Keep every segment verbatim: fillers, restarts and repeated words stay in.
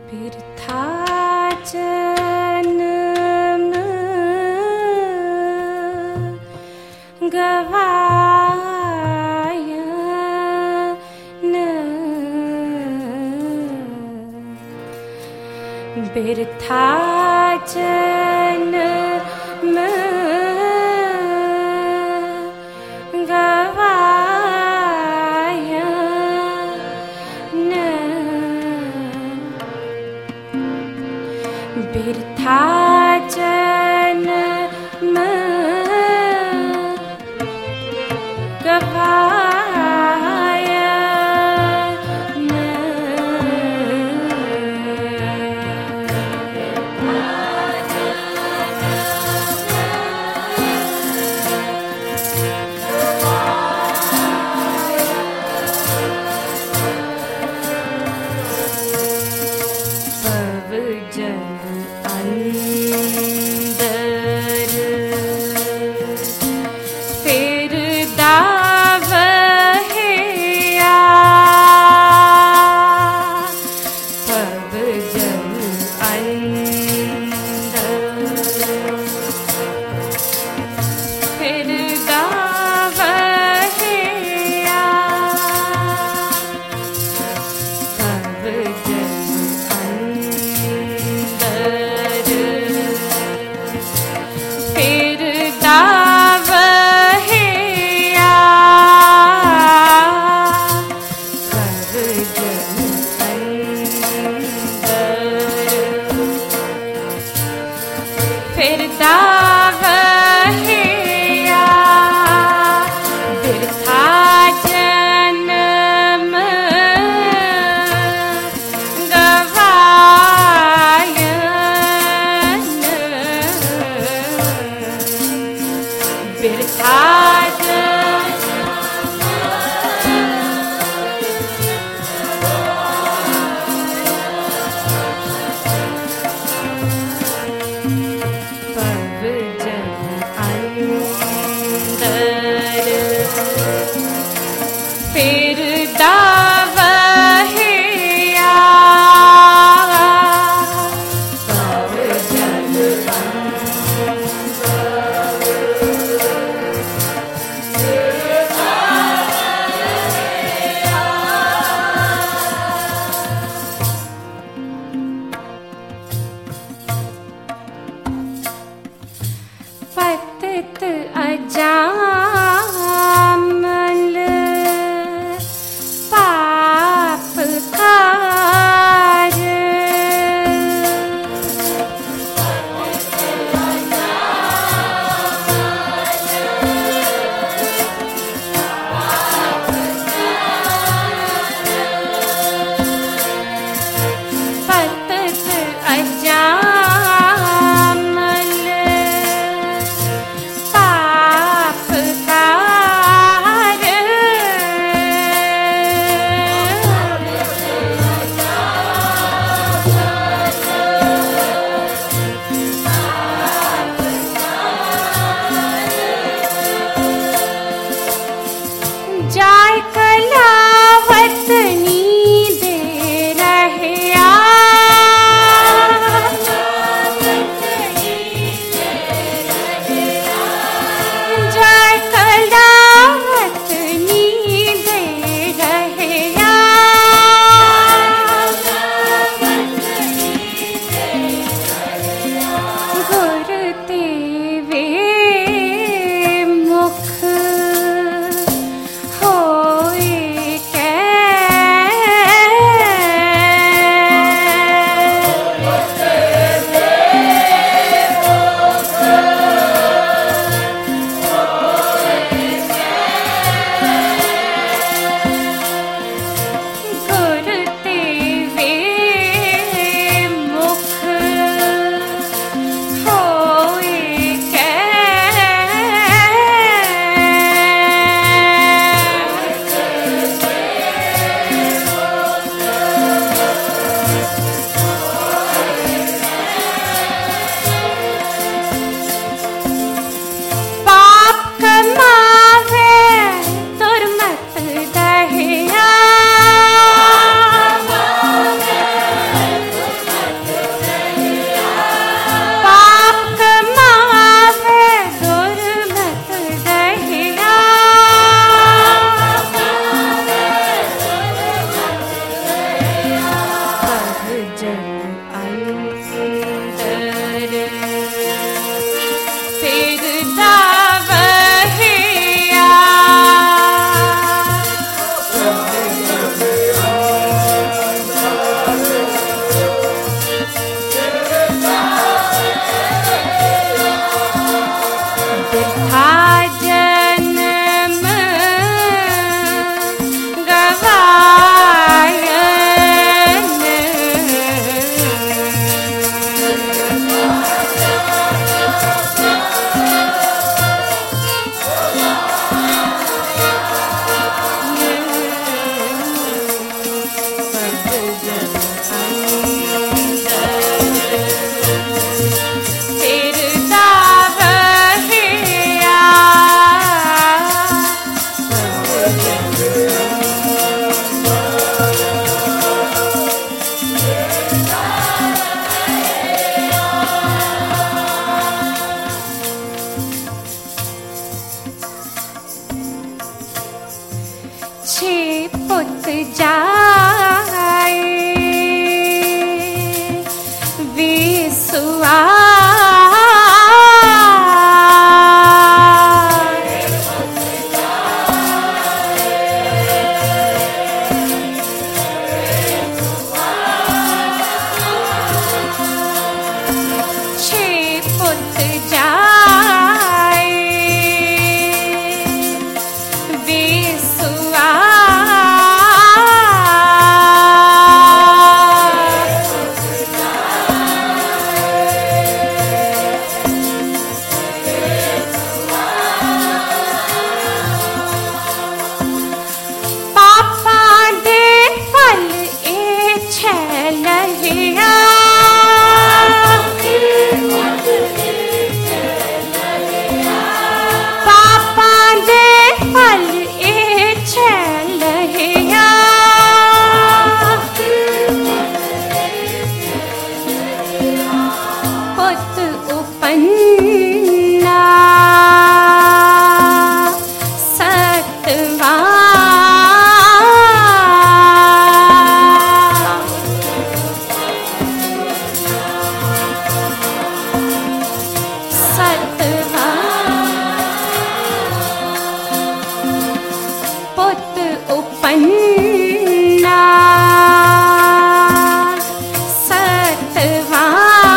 बिरथा जन्म गवाया न, बिरथा जन्म गवाया न, बिरथा जन्म गवाया न, पव जन अंदर फिर दावहिया, पव जन अंदर फिर दावहिया, पव जन फिर दावहिया, पव जन अंदर फिर दावहिया, बिरथा जन्म गवाया न, बिरथा पव जन अंदर फिर दावहिया, पव जन अंदर छिपुत जाए विसुआ छिपुत जाए विसुआ पापा दे फल ए छलहिया पापा दे फल ए छलहिया पुत उपन्ना सतवा सतवा पुत उपन्ना सतवा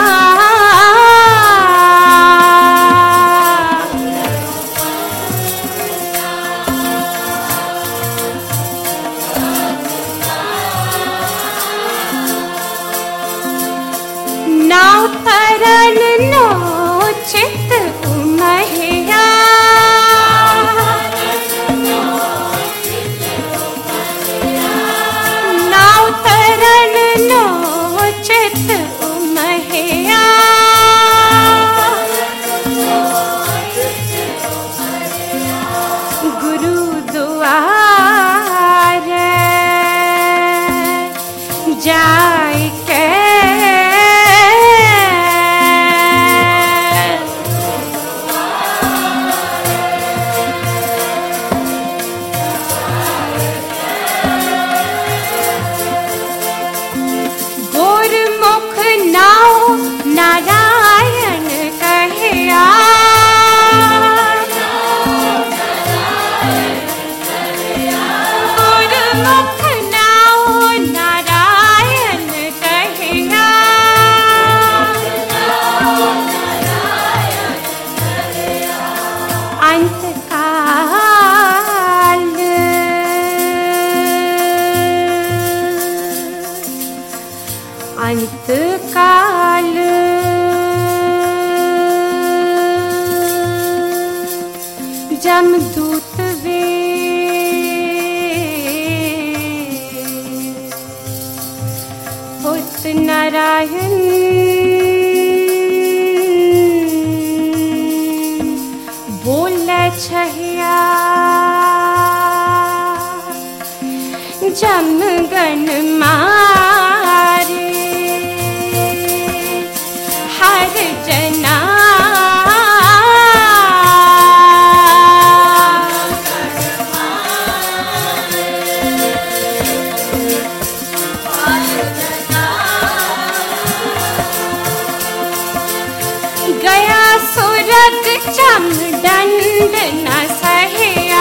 नाव तरन नो चित उमहिया नाव तरन नो चित उमहिया गुरु दुआर जाय के गोरमुख नाव नारायण कहिया गोरमुख नाव नारायण कहिया अंतकाल अंतकाल जमदूत वे पुत नारायण बोले छहिया जमगन मारे हर जना गया सुरग चमदंड न सहिया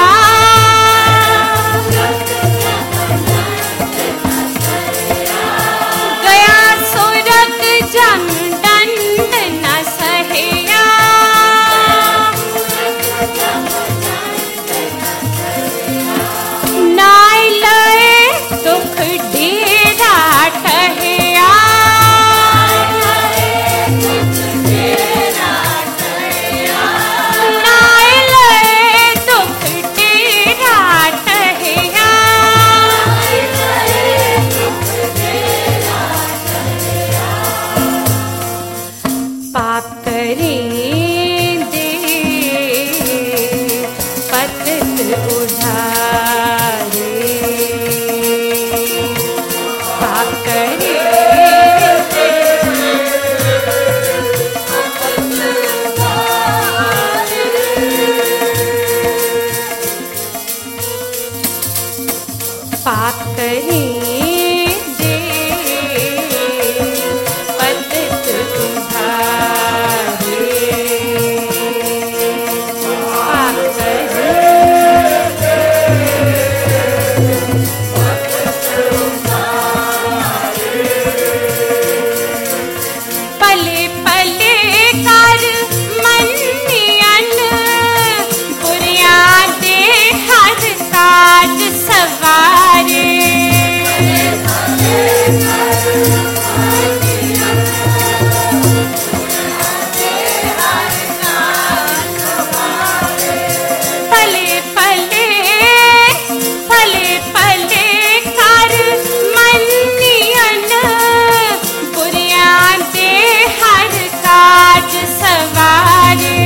पाप करें दे पतित उधारे। पाप करें पले पले कर मनियन बुरिया दे हर काज सवारे। पले पले पले पले कर मनियन बुरिया दे हर काज सवारे।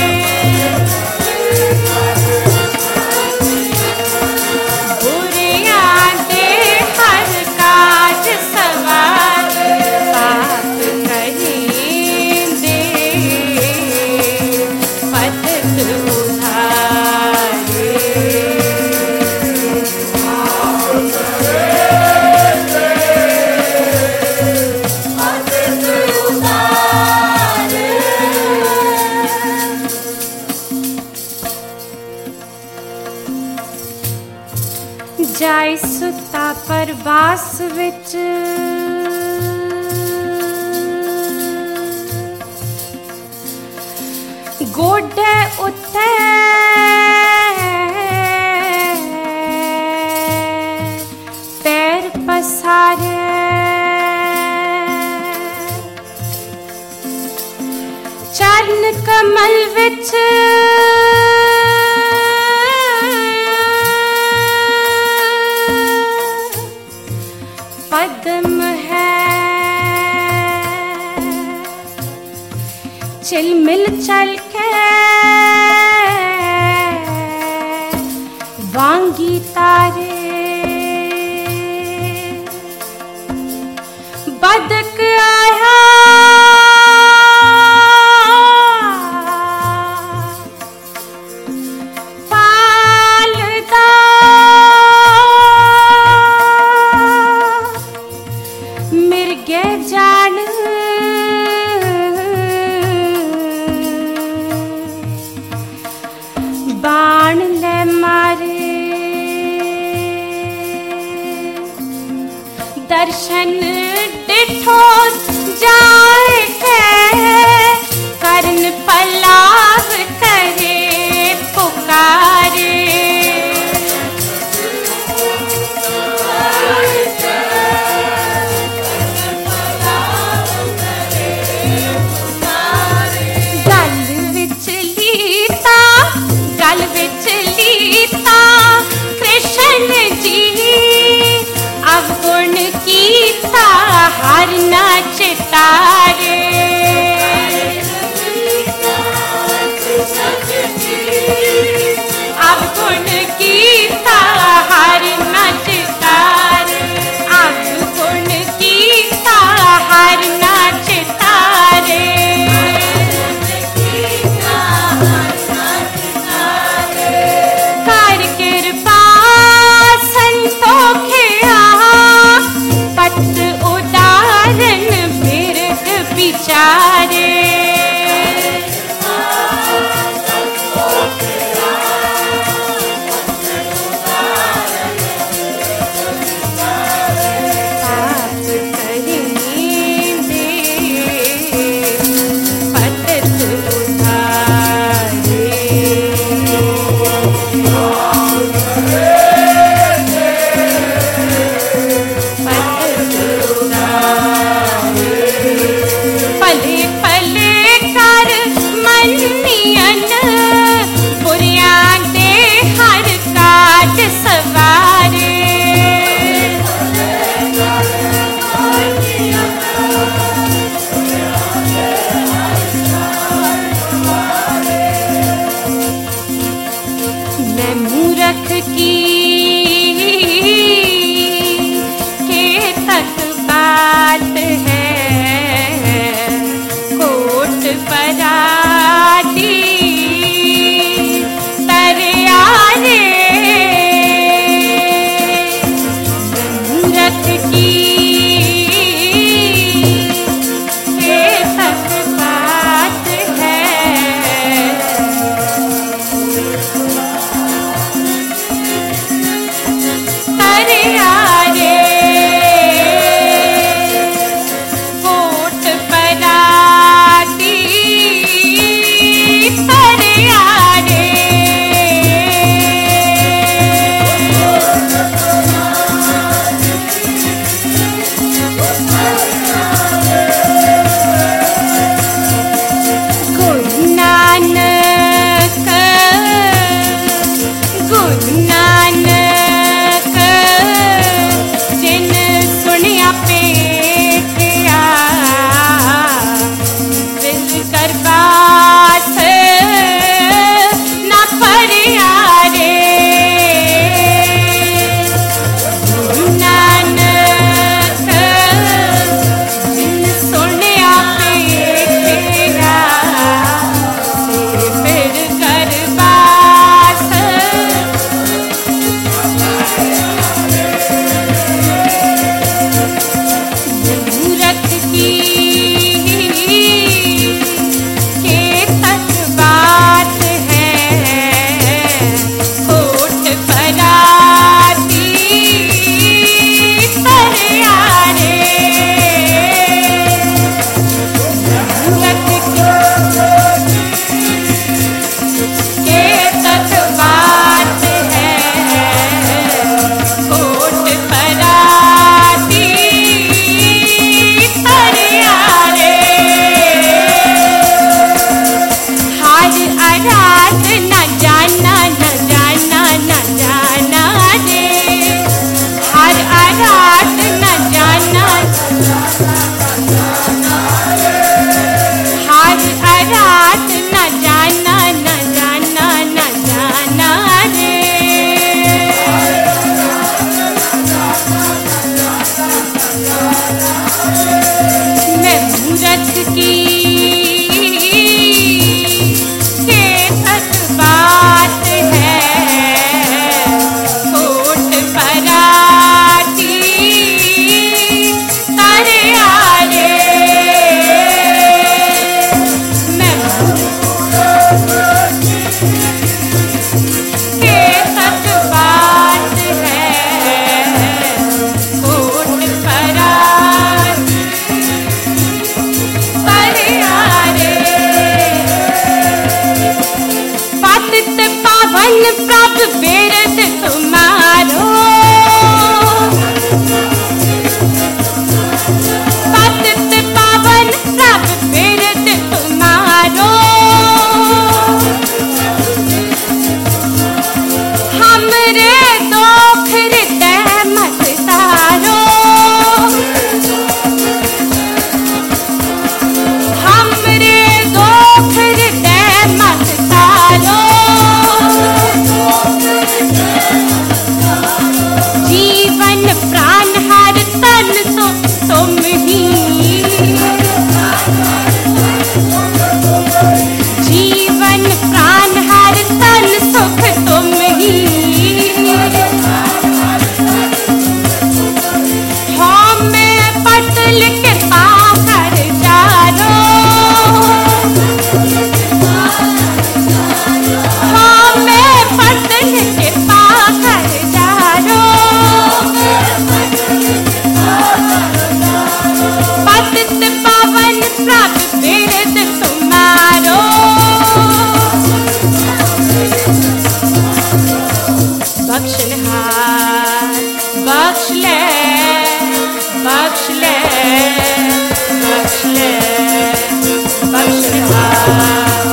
बुरिया दे हर काज सवारे। पाप करें दे पतित उधारे। जाय सुता परवास विच गोडे उत्ते पैर पसारे। चरण कमल विच पद्म है। चिलमिल चल के वांगी तारे। बदक आया पालदा मिर्गे जान बाण ले मारे। दर्शन डिठो जाए के करन पलाव करे पुकारे। गल विच लीता गल विच लीता कृष्ण जी अवगुण कीता हर नाच तारे। अवगुण कीता हर नाच तारे। अवगुण कीता हर नाच तारे। कर कृपा संतोखिया पत उदाहरण बिरद विचारे। पाप करें दे पतित उधारे। पले पले कर मनियन बुरिया दे हर काज सवारे। मैं मूरख की के तक बात है कोट पराती तरियारे। गुरु नानक जिन सुनिया पेटिया दिल करबास ना परिया रे। गुरु नानक जिन सुनिया पेटिया फिर करबास मूरख की के तक बात है कोट पराती परिया रे। मूरख के तक बात है कोट पराती परिया रे। हार आराध न जाना न जाना न जाना रे। हार आराध न जाना हार आराध न जाना न जाना न जाना रे। मैं मूरख की के तक बात है कोट पराती परिया रे। मैं के तक बात है कोट पराती परिया रे। पतित पावन प्रभ बेरत तुम्हारो पतित पावन प्रभ बेरत तुम्हारो हमरे दोख हृदय मत तारो। हमरे दोख हृदय मत तारो। जीवन प्राण हर तन सो तुम ही। जीवन प्राण हर तन सुख तुम ही। हाँ मैं पटल के पाकर जारो। हाँ मैं पटल के पाकर जारो। पतित पावन प्रभ बेरत तुम्हारो। बख्शनहार बख्श ले बख्श ले बख्श ले बख्शनहार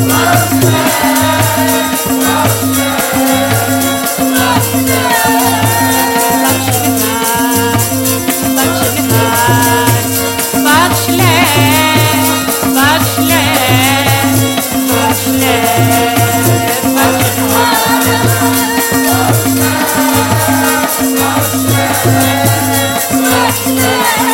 बख्शनहार बख्श ले बख्श ले बख्श ले बख्शनहार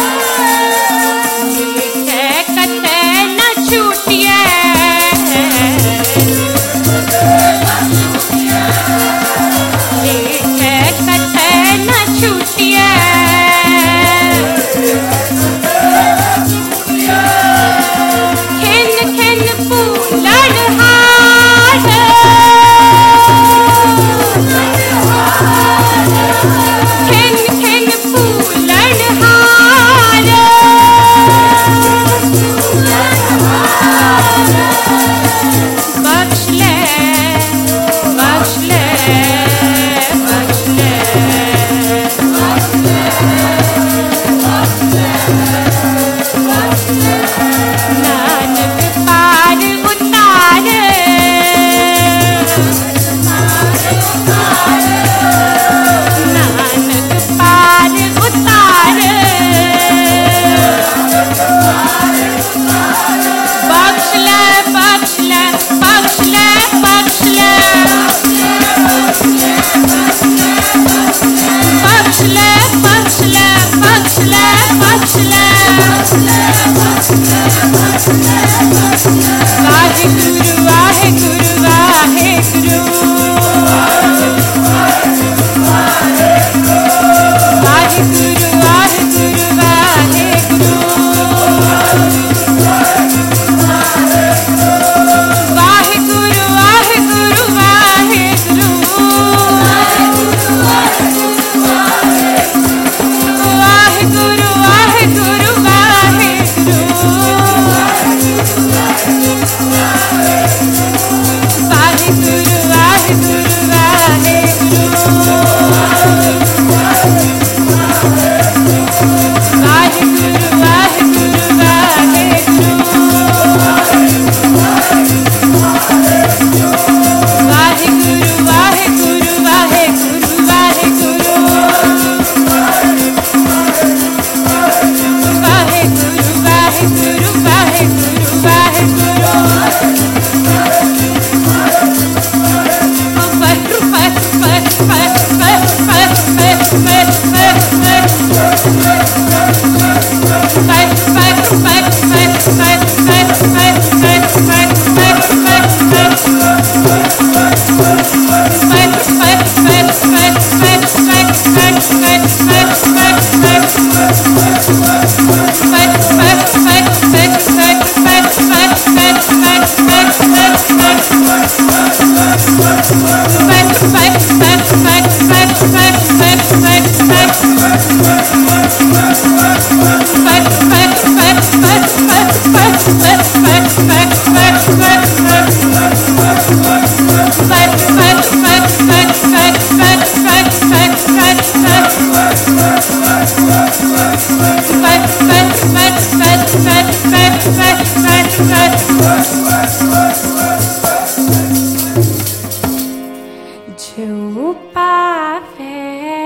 पावे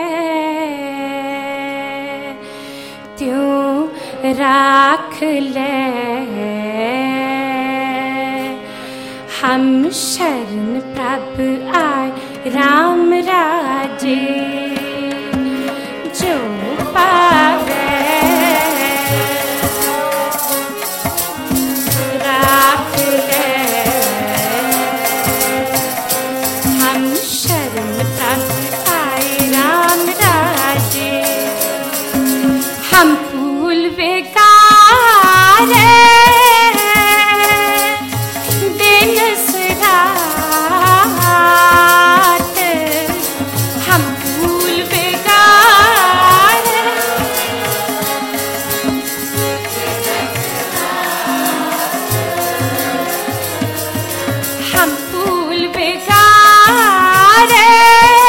त्यों राख ले, हम शरण प्रभ आए राम राजे। जो पावे राख ले, हम शरण प्रभ आए राम राजे। हम फूल बेकारे दिन रात, हम फूल बेकारे हम फूल बेकारे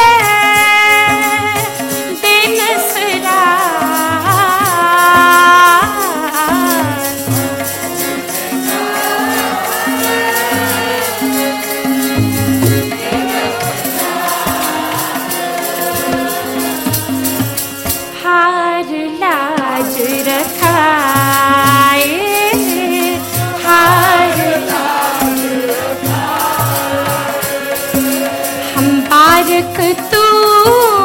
दिन हार लाज रखाए, हार लाज रखाए। हम बारक तू